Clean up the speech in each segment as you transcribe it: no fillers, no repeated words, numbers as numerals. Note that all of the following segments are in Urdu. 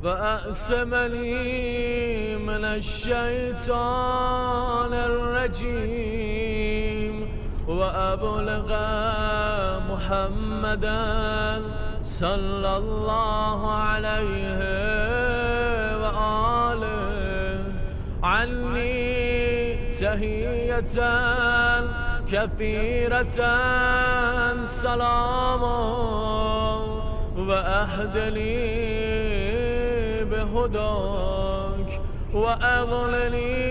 فأعصمني من الشيطان الرجيم وأبلغ محمدا صلى الله عليه وآله عني تحية كثيرة سلاما وأهد لي بهداك وأغنني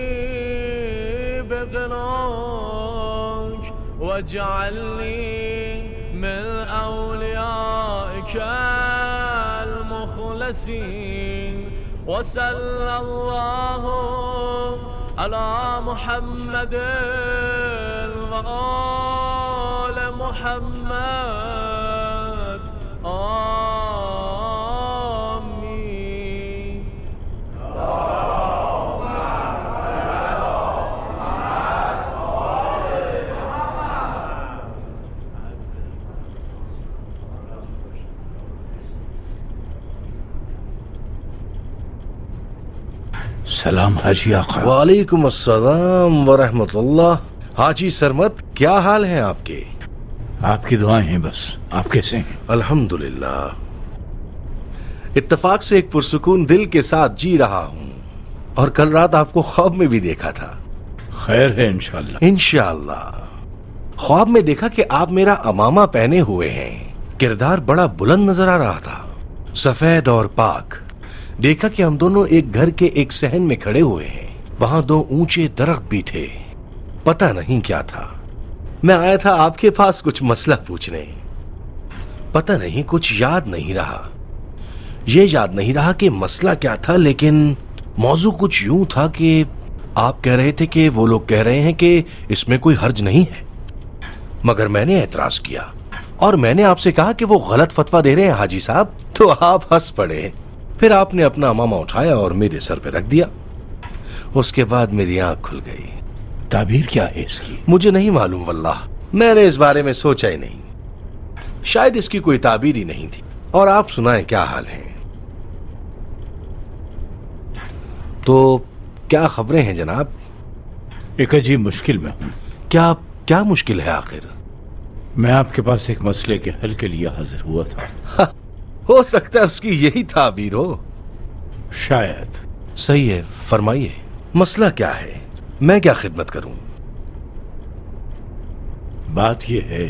بغناك واجعلني من أوليائك المخلصين وصلى الله على محمد وآل محمد آمين. سلام حاجی آقا. وعلیکم السلام ورحمۃ اللہ. حاجی سرمت، کیا حال ہیں آپ کے؟ آپ کی دعائیں ہیں بس. آپ کیسے ہیں؟ الحمدللہ. اتفاق سے ایک پرسکون دل کے ساتھ جی رہا ہوں، اور کل رات آپ کو خواب میں بھی دیکھا تھا. خیر ہے انشاءاللہ. انشاءاللہ. خواب میں دیکھا کہ آپ میرا امامہ پہنے ہوئے ہیں. کردار بڑا بلند نظر آ رہا تھا، سفید اور پاک. دیکھا کہ ہم دونوں ایک گھر کے ایک صحن میں کھڑے ہوئے ہیں. وہاں دو اونچے درخت بھی تھے. پتہ نہیں کیا تھا. میں آیا تھا آپ کے پاس کچھ مسئلہ پوچھنے. پتہ نہیں، کچھ یاد نہیں رہا. یہ یاد نہیں رہا کہ مسئلہ کیا تھا، لیکن موضوع کچھ یوں تھا کہ آپ کہہ رہے تھے کہ وہ لوگ کہہ رہے ہیں کہ اس میں کوئی حرج نہیں ہے. مگر میں نے اعتراض کیا اور میں نے آپ سے کہا کہ وہ غلط فتویٰ دے رہے ہیں حاجی صاحب. تو آپ ہنس پڑے. پھر آپ نے اپنا امامہ اٹھایا اور میرے سر پہ رکھ دیا. اس کے بعد میری آنکھ کھل گئی. تعبیر کیا ہے اس کی؟ مجھے نہیں معلوم واللہ. میں نے اس بارے میں سوچا ہی نہیں. شاید اس کی کوئی تعبیر ہی نہیں تھی. اور آپ سنائیں کیا حال ہیں؟ تو کیا خبریں ہیں جناب؟ ایک عجیب مشکل میں ہوں. کیا مشکل ہے آخر؟ میں آپ کے پاس ایک مسئلے کے حل کے لیے حاضر ہوا تھا. ہو سکتا ہے اس کی یہی تعبیر ہو. شاید. صحیح ہے، فرمائیے. مسئلہ کیا ہے؟ میں کیا خدمت کروں؟ بات یہ ہے،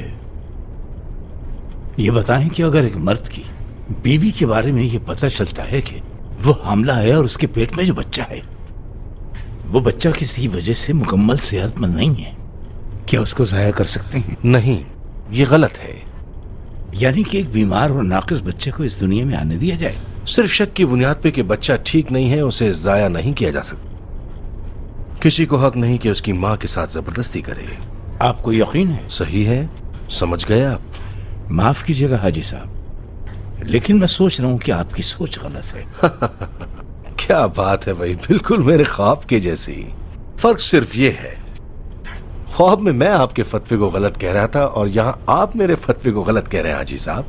یہ بتائیں کہ اگر ایک مرد کی بیوی کے بارے میں یہ پتہ چلتا ہے کہ وہ حاملہ ہے اور اس کے پیٹ میں جو بچہ ہے وہ بچہ کسی وجہ سے مکمل صحت مند نہیں ہے، کیا اس کو ضائع کر سکتے ہیں؟ نہیں، یہ غلط ہے. یعنی کہ ایک بیمار اور ناقص بچے کو اس دنیا میں آنے دیا جائے؟ صرف شک کی بنیاد پہ کہ بچہ ٹھیک نہیں ہے اسے ضائع نہیں کیا جا سکتا. کسی کو حق نہیں کہ اس کی ماں کے ساتھ زبردستی کرے. آپ کو یقین ہے؟ صحیح ہے، سمجھ گئے آپ. معاف کیجیے گا حاجی صاحب، لیکن میں سوچ رہا ہوں کہ آپ کی سوچ غلط ہے. کیا بات ہے بھائی، بالکل میرے خواب کے جیسی. فرق صرف یہ ہے، خواب میں آپ کے فتوے کو غلط کہہ رہا تھا اور یہاں آپ میرے فتوے کو غلط کہہ رہے ہیں حاجی صاحب.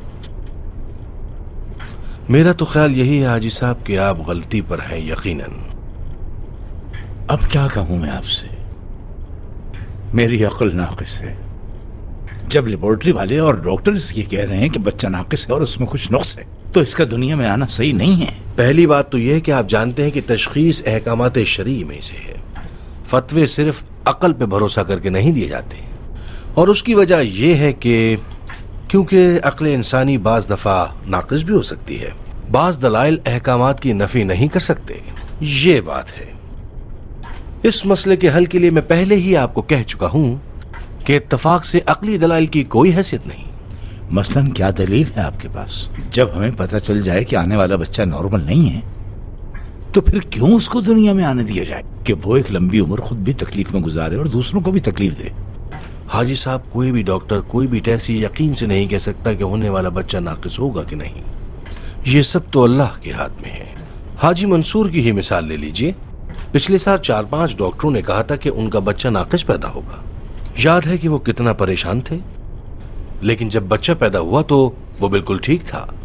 میرا تو خیال یہی ہے حاجی صاحب کہ آپ غلطی پر ہیں یقیناً. اب کیا کہوں میں آپ سے، میری عقل ناقص ہے. جب لیبورٹری والے اور ڈاکٹرز یہ کہہ رہے ہیں کہ بچہ ناقص ہے اور اس میں کچھ نقص ہے، تو اس کا دنیا میں آنا صحیح نہیں ہے. پہلی بات تو یہ کہ آپ جانتے ہیں کہ تشخیص احکامات شرعی میں سے ہے. فتوے صرف عقل پہ بھروسہ کر کے نہیں دیے جاتے، اور اس کی وجہ یہ ہے کہ کیونکہ عقل انسانی بعض دفعہ ناقص بھی ہو سکتی ہے. بعض دلائل احکامات کی نفی نہیں کر سکتے. یہ بات ہے. اس مسئلے کے حل کے لیے میں پہلے ہی آپ کو کہہ چکا ہوں کہ اتفاق سے عقلی دلائل کی کوئی حیثیت نہیں. مثلاً کیا دلیل ہے آپ کے پاس؟ جب ہمیں پتہ چل جائے کہ آنے والا بچہ نارمل نہیں ہے تو پھر کیوں اس کو دنیا میں آنے دیا جائے کہ وہ ایک لمبی عمر خود بھی تکلیف میں گزارے اور دوسروں کو بھی تکلیف دے؟ حاجی صاحب، کوئی بھی ڈاکٹر، کوئی بھی ٹیسٹ یقین سے نہیں کہہ سکتا کہ ہونے والا بچہ ناقص ہوگا کہ نہیں. یہ سب تو اللہ کے ہاتھ میں ہے. حاجی منصور کی ہی مثال لے لیجئے. پچھلے سال 4-5 ڈاکٹروں نے کہا تھا کہ ان کا بچہ ناقص پیدا ہوگا. یاد ہے کہ وہ کتنا پریشان تھے، لیکن جب بچہ پیدا ہوا تو وہ بالکل ٹھیک تھا.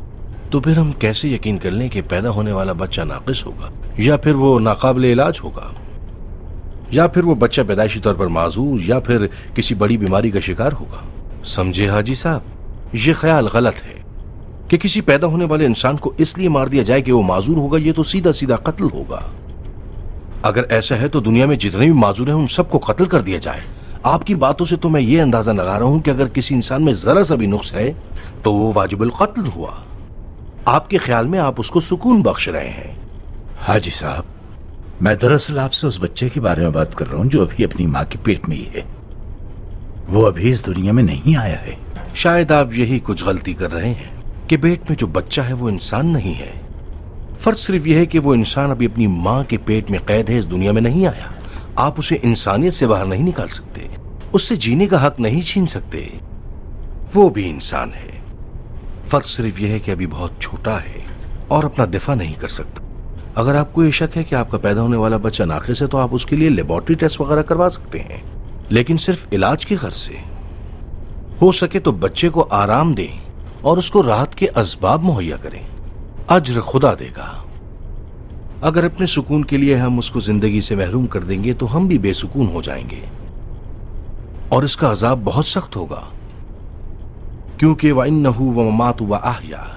تو پھر ہم کیسے یقین کر لیں کہ پیدا ہونے والا بچہ ناقص ہوگا، یا پھر وہ ناقابل علاج ہوگا، یا پھر وہ بچہ پیدائشی طور پر معذور یا پھر کسی بڑی بیماری کا شکار ہوگا؟ سمجھے حاجی صاحب، یہ خیال غلط ہے کہ کسی پیدا ہونے والے انسان کو اس لیے مار دیا جائے کہ وہ معذور ہوگا. یہ تو سیدھا سیدھا قتل ہوگا. اگر ایسا ہے تو دنیا میں جتنے بھی معذور ہیں ان سب کو قتل کر دیا جائے. آپ کی باتوں سے تو میں یہ اندازہ لگا رہا ہوں کہ اگر کسی انسان میں ذرا سا بھی نقص ہے تو وہ واجب القتل ہوا. آپ کے خیال میں آپ اس کو سکون بخش رہے ہیں. حاجی صاحب، میں دراصل آپ سے اس بچے کے بارے میں بات کر رہا ہوں جو ابھی اپنی ماں کے پیٹ میں ہی ہے. وہ ابھی اس دنیا میں نہیں آیا ہے. شاید آپ یہی کچھ غلطی کر رہے ہیں کہ پیٹ میں جو بچہ ہے وہ انسان نہیں ہے. فرق صرف یہ ہے کہ وہ انسان ابھی اپنی ماں کے پیٹ میں قید ہے، اس دنیا میں نہیں آیا. آپ اسے انسانیت سے باہر نہیں نکال سکتے، اس سے جینے کا حق نہیں چھین سکتے. وہ بھی انسان ہے. فرق صرف یہ ہے کہ ابھی بہت چھوٹا ہے اور اپنا دفاع نہیں کر سکتا. اگر آپ کو یہ شک ہے کہ آپ کا پیدا ہونے والا بچہ ناقص ہے تو آپ اس کے لیے لیبارٹری ٹیسٹ وغیرہ کروا سکتے ہیں، لیکن صرف علاج کی غرض سے. ہو سکے تو بچے کو آرام دیں اور اس کو راحت کے اسباب مہیا کریں. اجر خدا دے گا. اگر اپنے سکون کے لیے ہم اس کو زندگی سے محروم کر دیں گے تو ہم بھی بے سکون ہو جائیں گے اور اس کا عذاب بہت سخت ہوگا، کیونکہ وَإِنَّهُ وَمَمَاتُ وَأَحْيَا،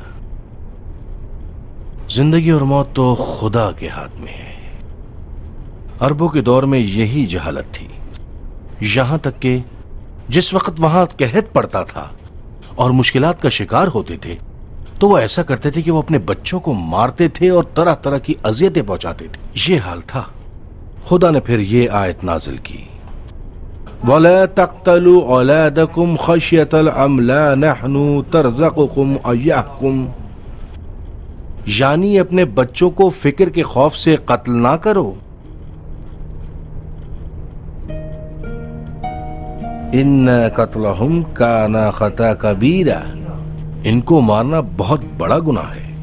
زندگی اور موت تو خدا کے ہاتھ میں ہے. عربوں کے دور میں یہی جہالت تھی، یہاں تک کہ جس وقت وہاں قحط پڑتا تھا اور مشکلات کا شکار ہوتے تھے تو وہ ایسا کرتے تھے کہ وہ اپنے بچوں کو مارتے تھے اور طرح طرح کی اذیتیں پہنچاتے تھے. یہ حال تھا. خدا نے پھر یہ آیت نازل کی، وَلَا تَقْتَلُوا أَوْلَادَكُمْ خَشْيَةَ الْإِمْلَاقِ نَحْنُ نَرْزُقُكُمْ وَإِيَّاهُمْ، یعنی اپنے بچوں کو فکر کے خوف سے قتل نہ کرو. إِنَّ قَتْلَهُمْ كَانَ خَطَأً كَبِيرًا، ان کو مارنا بہت بڑا گناہ ہے.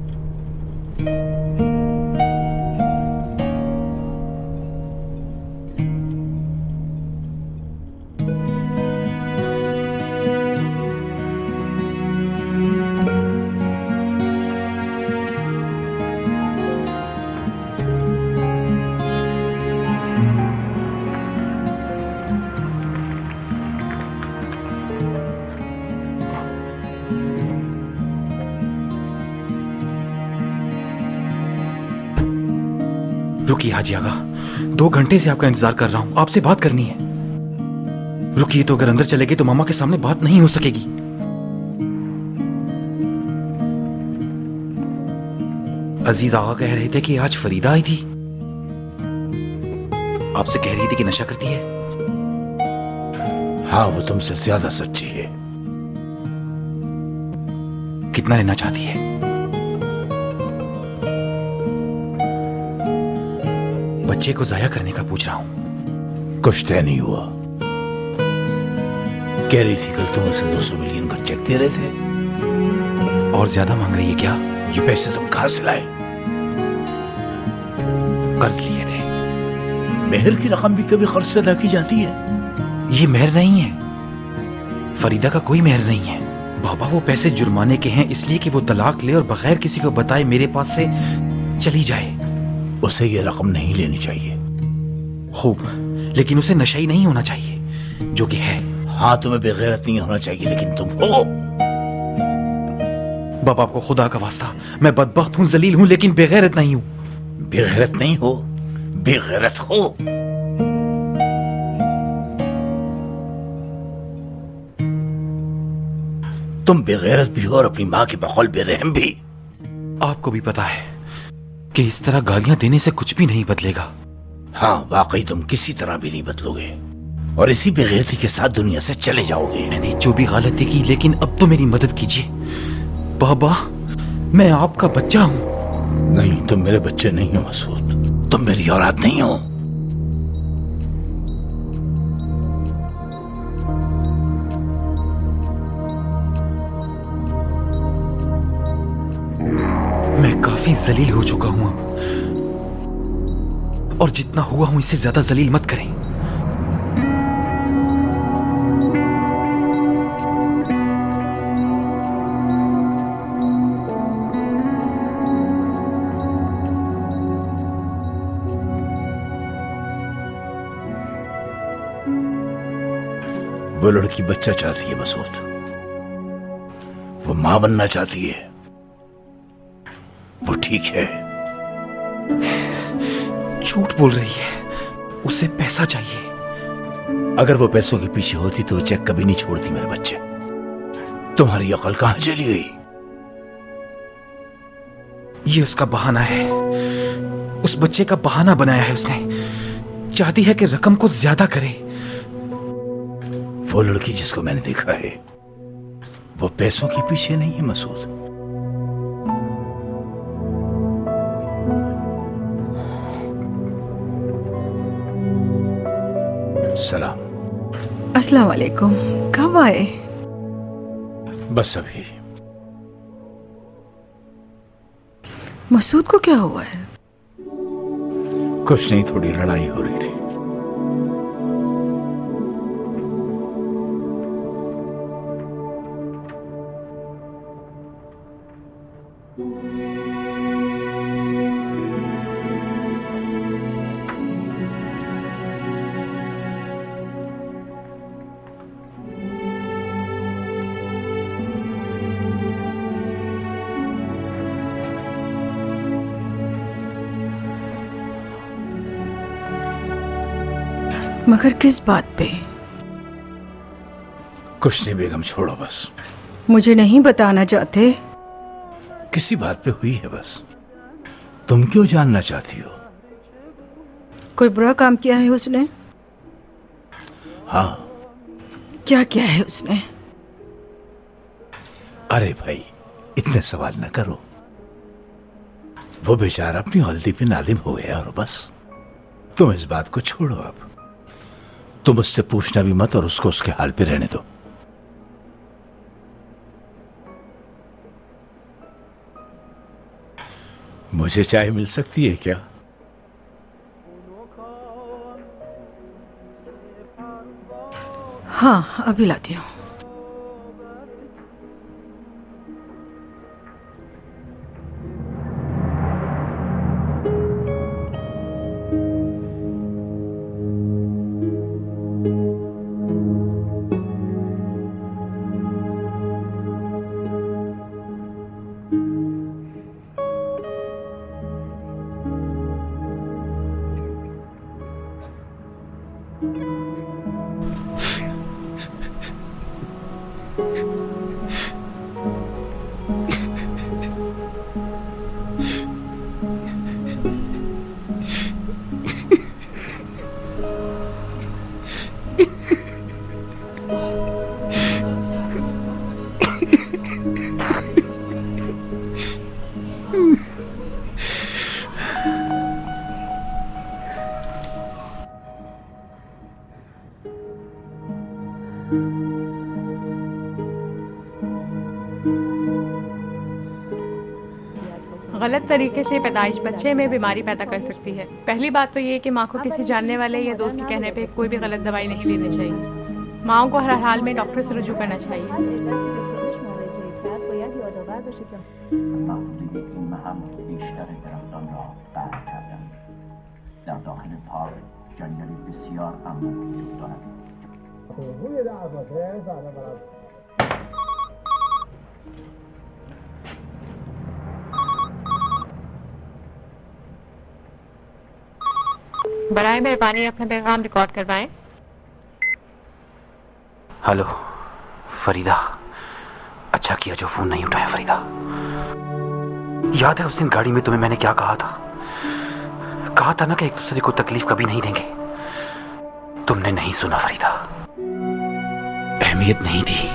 رکیے حاجی آغا، 2 گھنٹے سے آپ کا انتظار کر رہا ہوں، آپ سے بات کرنی ہے. رکیے، تو اگر اندر چلے گئے تو ماما کے سامنے بات نہیں ہو سکے گی. عزیز آغا کہہ رہے تھے کہ آج فریدہ آئی تھی، آپ سے کہہ رہی تھی کہ نشہ کرتی ہے. ہاں، وہ تم سے زیادہ سچی ہے. کتنا لینا چاہتی ہے؟ بچے کو ضائع کرنے کا پوچھ رہا ہوں. کچھ طے نہیں ہوا. کہہ رہی تھی کل تم اسے 200 ملین کا چیک دے رہے تھے. اور زیادہ مانگ رہی ہے کیا؟ یہ پیسے تم کہاں سے لائے؟ قرض لیے تھے. مہر کی رقم بھی کبھی خرچ سے ادا کی جاتی ہے؟ یہ مہر نہیں ہے، فریدہ کا کوئی مہر نہیں ہے. بابا وہ پیسے جرمانے کے ہیں، اس لیے کہ وہ طلاق لے اور بغیر کسی کو بتائے میرے پاس سے چلی جائے. اسے یہ رقم نہیں لینی چاہیے. خوب، لیکن اسے نشہ ہی نہیں ہونا چاہیے جو کہ ہے. ہاں، تمہیں بے غیرت نہیں ہونا چاہیے لیکن تم ہو. بابا آپ کو خدا کا واسطہ، میں بدبخت ہوں، ذلیل ہوں، لیکن بے غیرت نہیں ہوں. بے غیرت نہیں ہو، بے غیرت ہو. تم بے غیرت بھی ہو اور اپنی ماں کے بقول بے رحم بھی. آپ کو بھی پتا ہے کہ اس طرح گالیاں دینے سے کچھ بھی نہیں بدلے گا. ہاں، واقعی تم کسی طرح بھی نہیں بدلو گے اور اسی بے غیرتی کے ساتھ دنیا سے چلے جاؤ گے. میں نے جو بھی غلطی کی، لیکن اب تو میری مدد کیجیے. بابا میں آپ کا بچہ ہوں. نہیں، تم میرے بچے نہیں ہو مسعود، تم میری اولاد نہیں ہو. میں کافی ذلیل ہو چکا ہوں اب، اور جتنا ہوا ہوں اس سے زیادہ ذلیل مت کریں. वो लड़की बच्चा चाहती है मसूद, वो मां बनना चाहती है। वो ठीक है। झूठ बोल रही है, उसे पैसा चाहिए। अगर वो पैसों के पीछे होती तो वो चेक कभी नहीं छोड़ती मेरे बच्चे। तुम्हारी अकल कहां चली गई? ये उसका बहाना है, उस बच्चे का बहाना बनाया है उसने। चाहती है कि रकम को ज्यादा करे। वो लड़की जिसको मैंने देखा है वो पैसों के पीछे नहीं है मसूद। सलाम। अस्सलाम वालेकुम। कब आए? बस अभी। मसूद को क्या हुआ है? कुछ नहीं, थोड़ी लड़ाई हो रही थी। मगर किस बात पे? कुछ नहीं बेगम, छोड़ो बस। मुझे नहीं बताना चाहते? किसी बात पे हुई है बस। तुम क्यों जानना चाहती हो? कोई बुरा काम किया है उसने? हाँ। क्या किया है उसने? अरे भाई, इतने सवाल न करो। वो बेचारा अपनी हल्दी पे नादिम हो गया और बस। तुम इस बात को छोड़ो अब। तुम उससे पूछना भी मत और उसको उसके हाल पे रहने दो। मुझे चाय मिल सकती है क्या? हाँ, अभी लाती हूँ। गलत तरीके से पैदाइश बच्चे में बीमारी पैदा कर सकती है। पहली बात तो ये कि माँ को किसी जानने वाले या दोस्त के कहने पे कोई भी गलत दवाई नहीं लेनी चाहिए। माँओं को हर हाल में डॉक्टर से रुजू करना चाहिए। बराए मेहरबानी अपना पैगाम रिकॉर्ड करवाएं। हेलो फरीदा, अच्छा किया जो फोन नहीं उठाया फरीदा। याद है उस दिन गाड़ी में तुम्हें मैंने क्या कहा था? कहा था ना कि एक दूसरे को तकलीफ कभी नहीं देंगे। तुमने नहीं सुना फरीदा, अहमियत नहीं दी।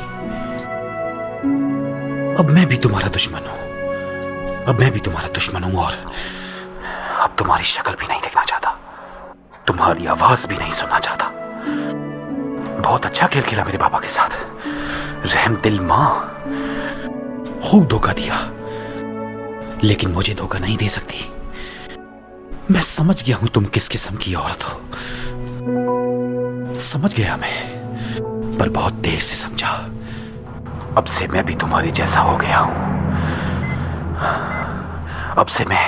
अब मैं भी तुम्हारा दुश्मन हूं, अब मैं भी तुम्हारा दुश्मन हूं और अब तुम्हारी शक्ल भी नहीं देखना चाहता, तुम्हारी आवाज भी नहीं सुनना चाहता। बहुत अच्छा खेल खेला मेरे पापा के साथ, रहम दिल मां, खूब धोखा दिया, लेकिन मुझे धोखा नहीं दे सकती। मैं समझ गया हूं तुम किस किस्म की औरत हो, समझ गया मैं, पर बहुत देर से समझा। अब से मैं भी तुम्हारे जैसा हो गया हूं। अब से मैं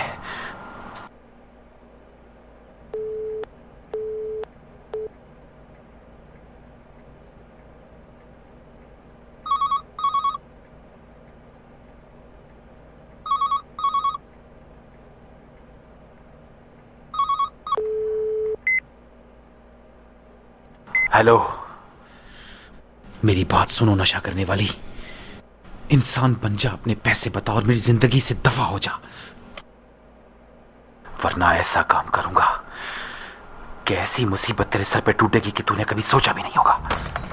हेलो, मेरी बात सुनो नशा करने वाली। इंसान बन जा, अपने पैसे बता और मेरी जिंदगी से दफा हो जा, वरना ऐसा काम करूंगा कि ऐसी मुसीबत तेरे सर पे टूटेगी कि तूने कभी सोचा भी नहीं होगा।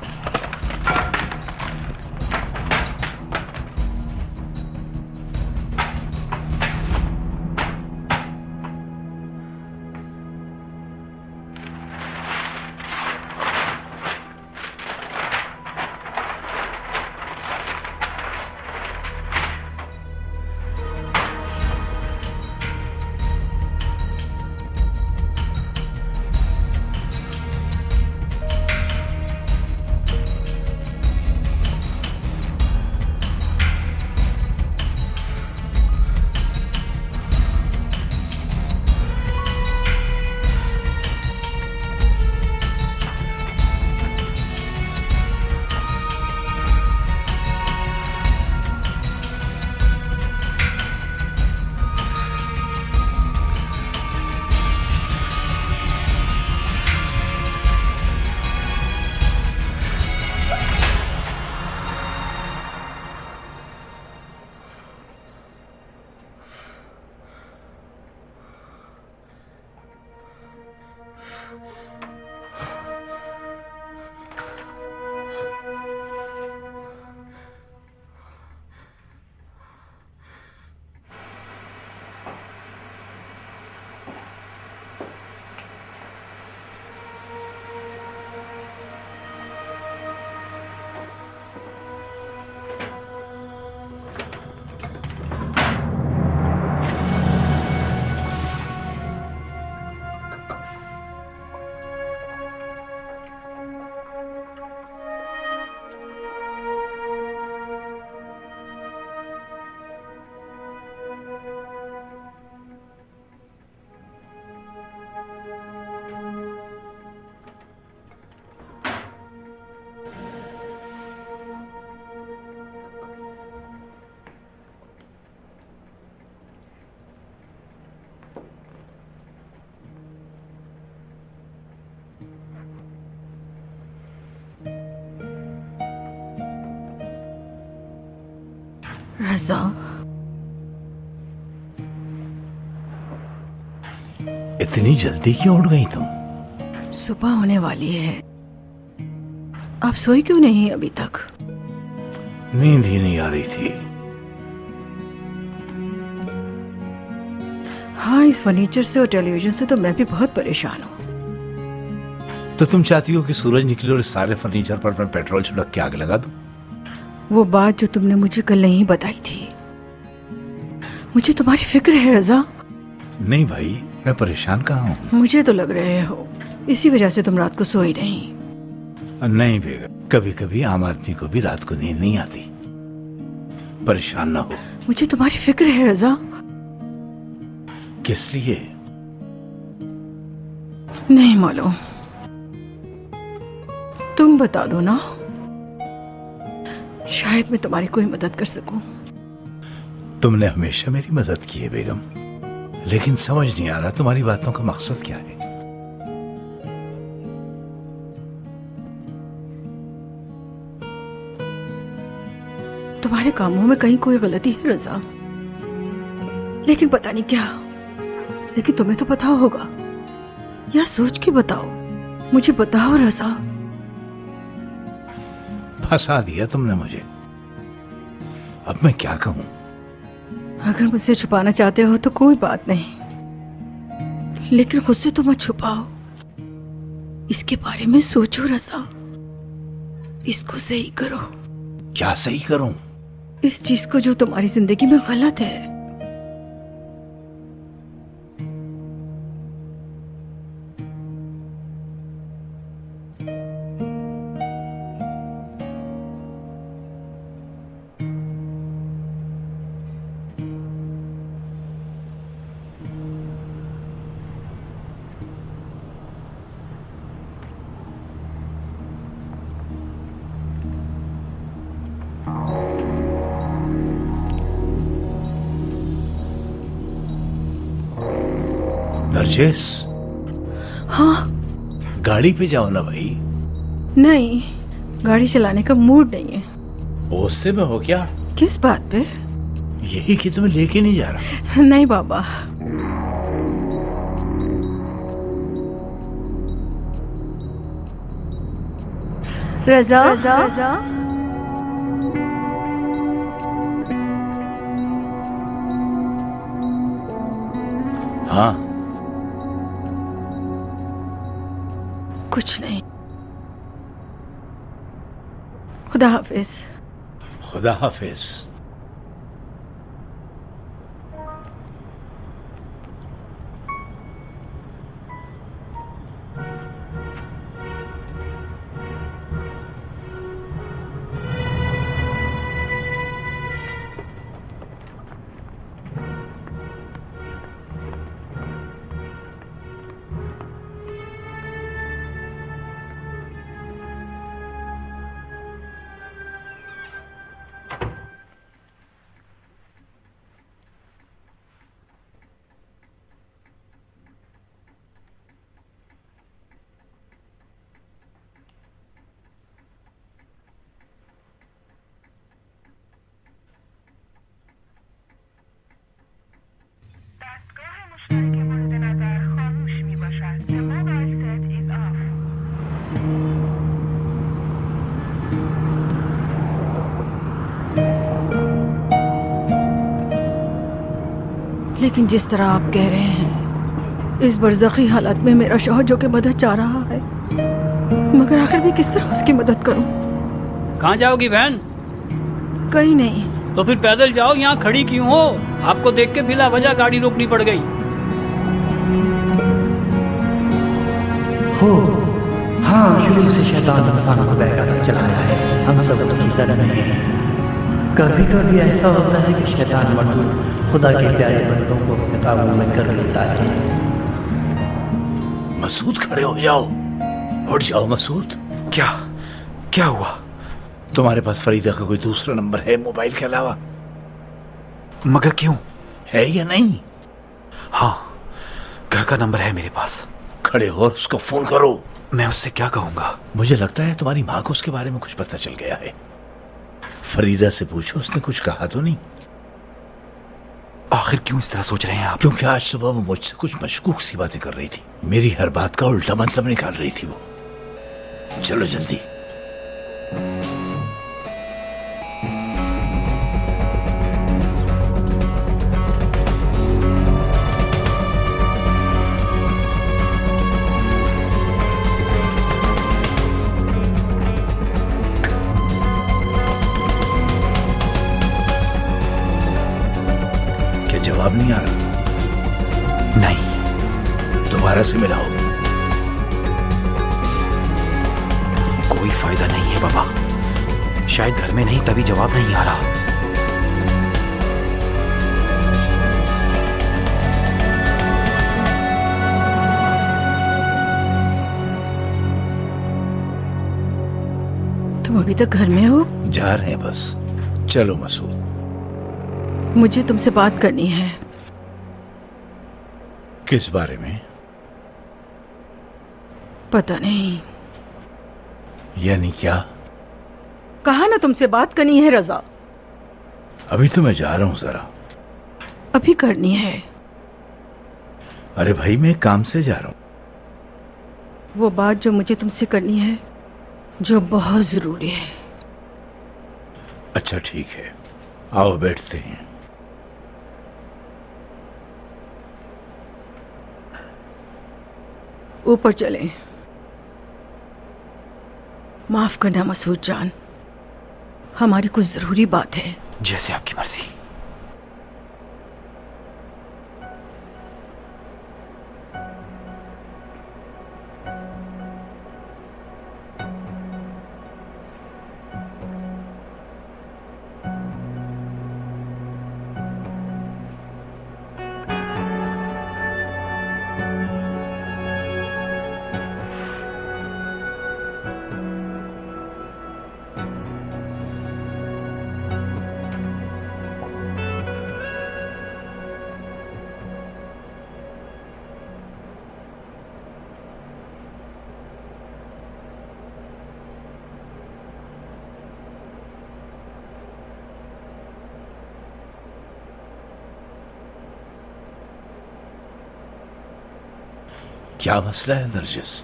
रज़ा, इतनी जल्दी क्यों उठ गई तुम? सुबह होने वाली है। आप सोई क्यों नहीं अभी तक? नींद ही नहीं आ रही थी। हाँ, इस फर्नीचर से और टेलीविजन से तो मैं भी बहुत परेशान हूँ। तो तुम चाहती हो कि सूरज निकले और इस सारे फर्नीचर पर मैं पेट्रोल छिड़क के आग लगा दूं? वो बात जो तुमने मुझे कल नहीं बताई थी, मुझे तुम्हारी फिक्र है रज़ा। नहीं भाई, मैं परेशान कहाँ हूँ? मुझे तो लग रहे हो, इसी वजह से तुम रात को सोई नहीं। नहीं बेगम, कभी कभी आम आदमी को भी रात को नींद नहीं आती। परेशान ना हो। मुझे तुम्हारी फिक्र है रज़ा। किस लिए? नहीं मालूम, तुम बता दो ना, शायद मैं तुम्हारी कोई मदद कर सकूं। तुमने हमेशा मेरी मदद की है बेगम, लेकिन समझ नहीं आ रहा तुम्हारी बातों का मकसद क्या है। तुम्हारे कामों में कहीं कोई गलती है रज़ा, लेकिन पता नहीं क्या। लेकिन तुम्हें तो पता होगा, या सोच के बताओ, मुझे बताओ रज़ा। फंसा दिया तुमने मुझे, अब मैं क्या कहूं? अगर मुझसे छुपाना चाहते हो तो कोई बात नहीं, लेकिन मुझसे तो मत छुपाओ। इसके बारे में सोचो रज़ा, इसको सही करो। क्या सही करूं? इस चीज को जो तुम्हारी जिंदगी में गलत है। नरजिस, हाँ, गाड़ी पे जाओ ना भाई। नहीं, गाड़ी चलाने का मूड नहीं है। गुस्से में हो क्या? किस बात पे? यही कि तुम्हें लेके नहीं जा रहा। नहीं बाबा, रजा, हाँ, कुछ नहीं। खुदा हाफिज। खुदा हाफिज। مشترک مورد نظر خاموش می باشد که موبایل set is off. لیکن جس طرح آپ کہہ رہے ہیں اس برزخی حالت میں میرا شوہر جو کہ مدد چاہ رہا ہے، مگر آخر میں کس طرح اس کی مدد کروں؟ کہاں جاؤ گی بہن؟ کہیں نہیں۔ تو پھر پیدل جاؤ، یہاں کھڑی کیوں ہو؟ آپ کو دیکھ کے بلا وجہ گاڑی روکنی پڑ گئی۔ ہاں، شروع سے شیطان انسان کو بہکانا چلایا ہے، ہم سب سمجھتے رہے ہیں۔ کبھی کبھی ایسا ہوتا ہے کہ شیطان مردود خدا کے پیارے بندوں کو اپنے قابو میں کر لیتا ہے۔ مسعود کھڑے ہو جاؤ، اٹھ جاؤ مسعود۔ کیا ہوا؟ تمہارے پاس فریدہ کا کوئی دوسرا نمبر ہے موبائل کے علاوہ؟ مگر کیوں؟ ہے یا نہیں؟ ہاں، گھر کا نمبر ہے میرے پاس۔ کھڑے ہو اور اس کو فون کرو۔ میں اس سے کیا کہوں گا؟ مجھے لگتا ہے تمہاری ماں کو اس کے بارے میں کچھ پتہ چل گیا ہے۔ فریدہ سے پوچھو، اس نے کچھ کہا تو نہیں؟ آخر کیوں اس طرح سوچ رہے ہیں آپ؟ کیونکہ آج صبح وہ مجھ سے کچھ مشکوک سی باتیں کر رہی تھی، میری ہر بات کا الٹا مطلب نکال رہی تھی وہ۔ چلو جلدی۔ جواب نہیں آ رہا؟ نہیں۔ دوبارہ سے ملاؤ۔ کوئی فائدہ نہیں ہے بابا، شاید گھر میں نہیں تبھی جواب نہیں آ رہا۔ تم ابھی تک گھر میں ہو؟ جا رہے ہیں بس۔ چلو مسعود، مجھے تم سے بات کرنی ہے۔ کس بارے میں؟ پتہ نہیں۔ یعنی کیا؟ کہا نا تم سے بات کرنی ہے رضا۔ ابھی تو میں جا رہا ہوں ذرا۔ ابھی کرنی ہے۔ ارے بھائی، میں کام سے جا رہا ہوں۔ وہ بات جو مجھے تم سے کرنی ہے، جو بہت ضروری ہے۔ اچھا ٹھیک ہے، آؤ بیٹھتے ہیں۔ اوپر چلیں۔ معاف کرنا مسعود جان، ہماری کچھ ضروری بات ہے۔ جیسے آپ کی مرضی۔ क्या मसला है नरजिस?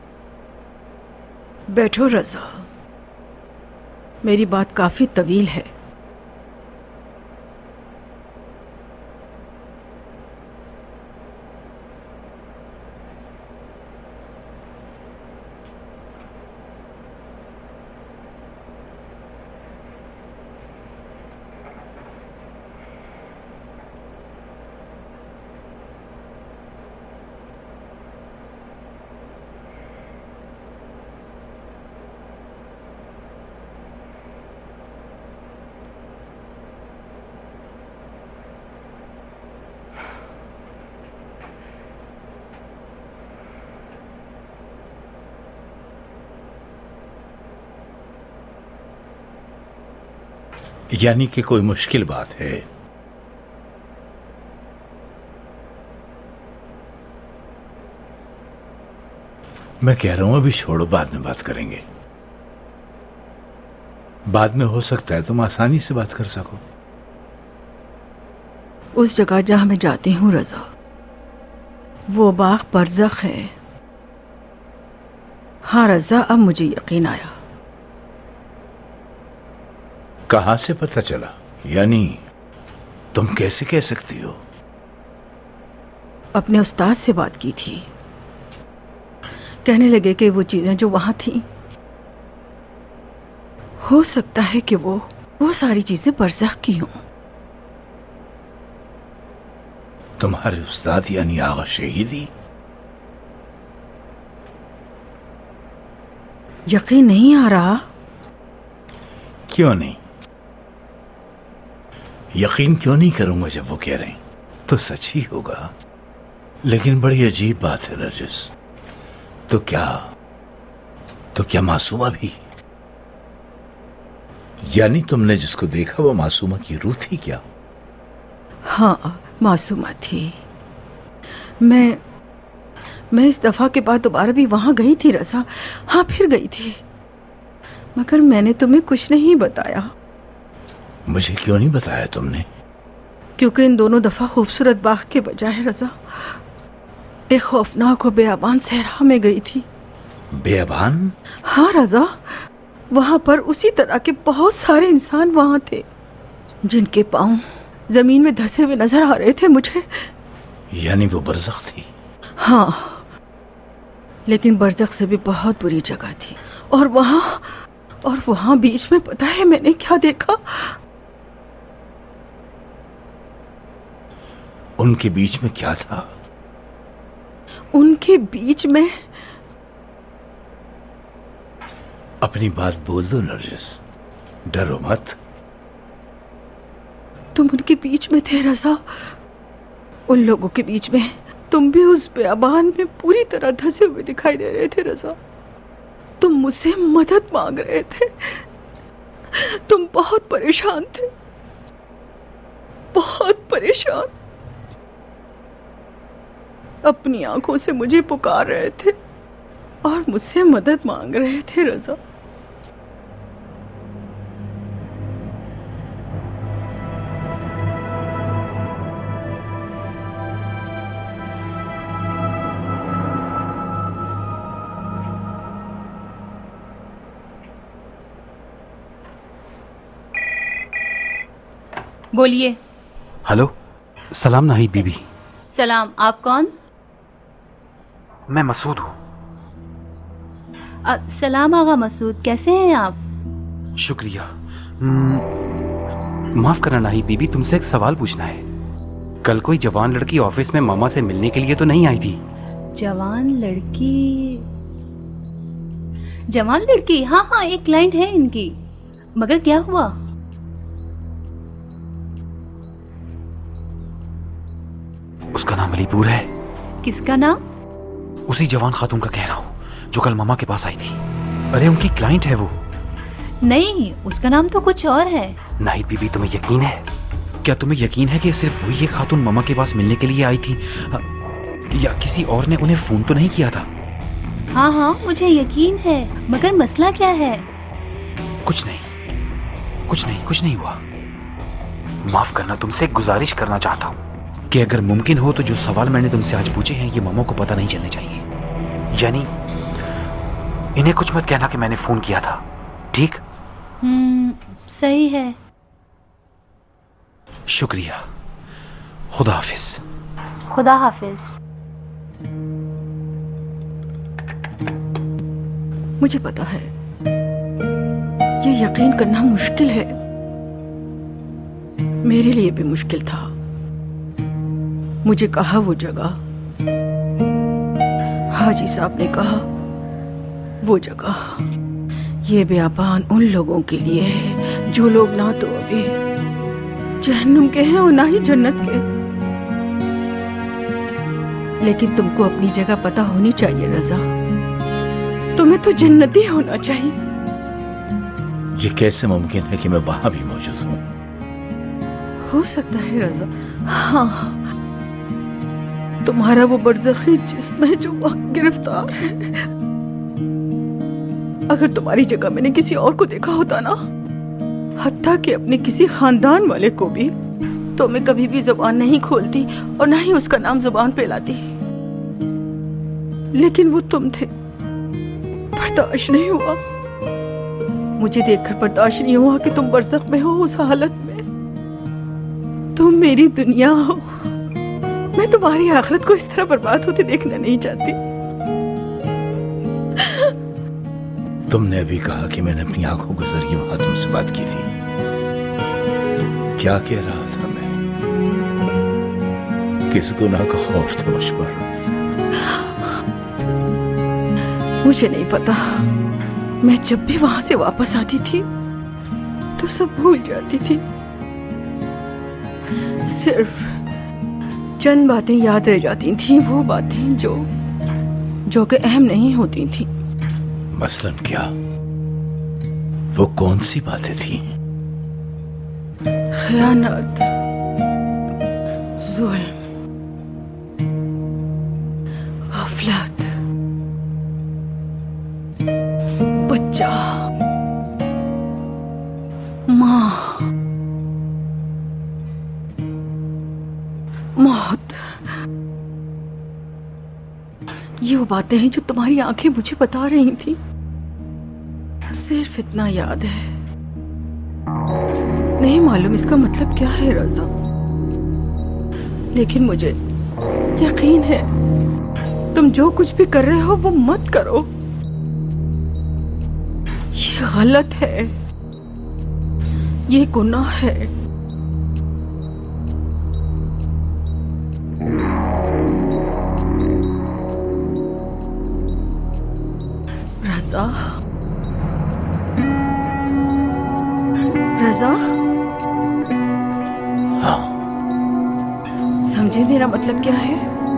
बैठो रजा, मेरी बात काफी तवील है। यानी कि कोई मुश्किल बात है? मैं कह रहा हूं अभी छोड़ो, बाद में बात करेंगे। बाद में हो सकता है तुम आसानी से बात कर सको। उस जगह जहां मैं जाती हूँ रजा, वो बाग बरज़ख है। हाँ रजा, अब मुझे यकीन आया। कहां से पता चला? यानी तुम कैसे कह सकती हो? अपने उस्ताद से बात की थी, कहने लगे कि वो चीजें जो वहां थी, हो सकता है कि वो सारी चीजें बरज़ख की हों। तुम्हारे उस्ताद यानी आगा शहीदी? यकीन नहीं आ रहा? क्यों नहीं? यकीन क्यों नहीं करूंगा जब वो कह रहे हैं, तो सच ही होगा। लेकिन बड़ी अजीब बात है नरजिस, तो क्या मासूमा भी? यानी तुमने जिसको देखा वो मासूमा की रूह थी क्या? हाँ, मासूमा थी। मैं इस दफा के बाद दोबारा भी वहां गई थी रजा। हाँ, फिर गई थी, मगर मैंने तुम्हें कुछ नहीं बताया। मुझे क्यों नहीं बताया तुमने? क्योंकि इन दोनों दफा खूबसूरत बाग के बजाय रजा एक खौफनाक और बेअबान सहरा में गई थी। बेअबान? हाँ रजा, वहां पर उसी तरह के बहुत सारे इंसान वहां थे जिनके पांव जमीन में धंसे हुए नजर आ रहे थे मुझे। यानी वो बरज़ख थी? हाँ, लेकिन बरज़ख से भी बहुत बुरी जगह थी। और वहां बीच में पता है मैंने क्या देखा? उनके बीच में क्या था? उनके बीच में... अपनी बात बोल दो नरजिस, डरो मत। तुम उनके बीच में थे रजा, उन लोगों के बीच में। तुम भी उस बेअबान में पूरी तरह धंसे हुए दिखाई दे रहे थे रजा। तुम मुझसे मदद मांग रहे थे। तुम बहुत परेशान थे, बहुत परेशान। अपनी आंखों से मुझे पुकार रहे थे और मुझसे मदद मांग रहे थे रजा। बोलिए। हेलो, सलाम नाहिद बीबी। सलाम, आप कौन? मैं मसूद हूँ। सलाम आगा मसूद, कैसे हैं आप? शुक्रिया। माफ करना नाहिद बीबी, तुमसे एक सवाल पूछना है। कल कोई जवान लड़की ऑफिस में मामा से मिलने के लिए तो नहीं आई थी? जवान लड़की? हाँ, एक क्लाइंट है इनकी, मगर क्या हुआ? उसका नाम अलीपुर है। किसका नाम? उसी जवान खातून का कह रहा हूँ जो कल मामा के पास आई थी। अरे उनकी क्लाइंट है वो। नहीं, उसका नाम तो कुछ और है। नाहिद बीबी, तुम्हें यकीन है? क्या तुम्हें यकीन है कि सिर्फ वही ये खातून मामा के पास मिलने के लिए आई थी, या किसी और ने उन्हें फोन तो नहीं किया था? हाँ, मुझे यकीन है, मगर मसला क्या है? कुछ नहीं हुआ। माफ करना, तुमसे एक गुजारिश करना चाहता हूँ कि अगर मुमकिन हो तो जो सवाल मैंने तुमसे आज पूछे हैं ये मामा को पता नहीं चलने चाहिए। یعنی انہیں کچھ مت کہنا کہ میں نے فون کیا تھا، ٹھیک؟ صحیح ہے. شکریہ. خدا حافظ. خدا حافظ. مجھے پتا ہے یہ یقین کرنا مشکل ہے، میرے لیے بھی مشکل تھا. مجھے کہا وہ جگہ، حاجی صاحب نے کہا وہ جگہ، یہ بیابان ان لوگوں کے لیے ہے جو لوگ نہ تو ابھی جہنم کے ہیں اور نہ ہی جنت کے. لیکن تم کو اپنی جگہ پتہ ہونی چاہیے رضا، تمہیں تو جنتی ہونا چاہیے. یہ کیسے ممکن ہے کہ میں وہاں بھی موجود ہوں؟ ہو سکتا ہے رضا، ہاں، تمہارا وہ برزخی جسم ہے جو وہاں گرفتار ہے. اگر تمہاری جگہ میں نے کسی اور کو دیکھا ہوتا نا، حتیٰ کہ اپنے کسی خاندان والے کو بھی، تو میں کبھی بھی زبان نہیں کھولتی اور نہ ہی اس کا نام زبان پہ لاتی. لیکن وہ تم تھے، برداشت نہیں ہوا. مجھے دیکھ کر برداشت نہیں ہوا کہ تم برزخ میں ہو اس حالت میں. تم میری دنیا ہو، میں تمہاری آخرت کو اس طرح برباد ہوتے دیکھنا نہیں چاہتی. تم نے ابھی کہا کہ میں نے اپنی آنکھوں کے ذریعے وہاں تم سے بات کی تھی. کیا کہہ رہا تھا میں؟ کس گناہ کا خوف تھا مجھ پر؟ مجھے نہیں پتا. میں جب بھی وہاں سے واپس آتی تھی تو سب بھول جاتی تھی. صرف چند باتیں یاد رہ جاتی تھیں، وہ باتیں جو کہ اہم نہیں ہوتی تھیں. مثلاً کیا؟ وہ کون سی باتیں تھیں؟ خیانت، ظلم، غفلت، بچہ، ماں، موت. یہ وہ باتیں ہیں جو تمہاری آنکھیں مجھے بتا رہی تھی. صرف اتنا یاد ہے، نہیں معلوم اس کا مطلب کیا ہے رضا، لیکن مجھے یقین ہے تم جو کچھ بھی کر رہے ہو وہ مت کرو. یہ غلط ہے، یہ گناہ ہے. رضا، رضا، ہاں، سمجھے میرا مطلب کیا ہے؟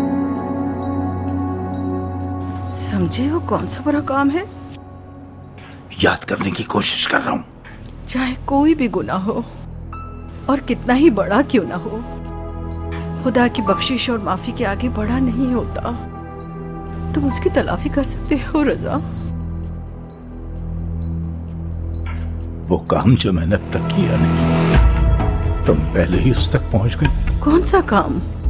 سمجھے وہ کون سا برا کام ہے؟ یاد کرنے کی کوشش کر رہا ہوں. چاہے کوئی بھی گناہ ہو اور کتنا ہی بڑا کیوں نہ ہو، خدا کی بخشش اور معافی کے آگے بڑا نہیں ہوتا. تم اس کی تلافی کر سکتے ہو رضا. وہ کام جو میں نے اب تک کیا نہیں، تم پہلے ہی اس تک پہنچ گئے. کون سا کام؟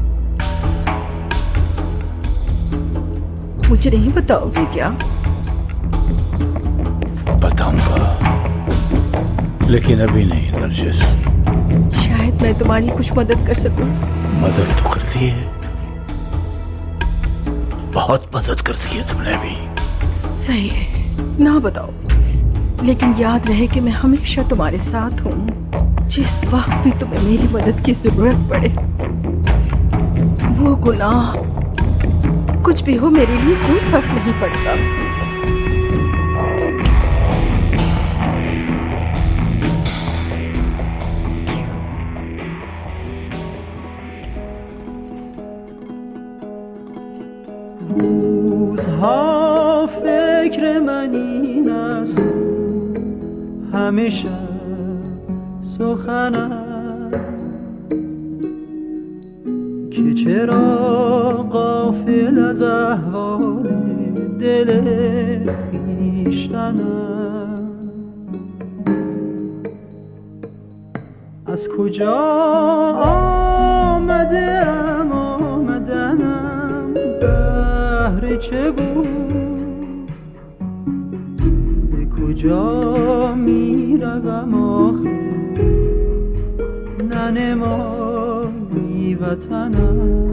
مجھے نہیں بتاؤ گے کیا؟ بتاؤں گا، لیکن ابھی نہیں نرجس. شاید میں تمہاری کچھ مدد کر سکوں. مدد تو کرتی ہے، بہت مدد کرتی ہے تم نے بھی. صحیح ہے، نہ بتاؤ، لیکن یاد رہے کہ میں ہمیشہ تمہارے ساتھ ہوں، جس وقت بھی تمہیں میری مدد کی ضرورت پڑے. وہ گناہ کچھ بھی ہو، میرے لیے کوئی فرق نہیں پڑتا. روزها فکر من این است، همیشه سخن است که چرا غافل از احوال دل خویشتن است. از کجا آمدنم بهر چه بود کجا می روم آخر ننمایی وطنم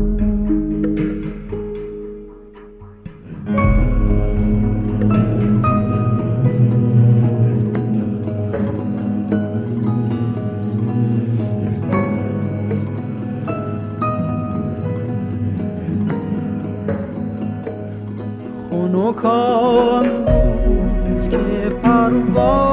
خونکان بود که پرواز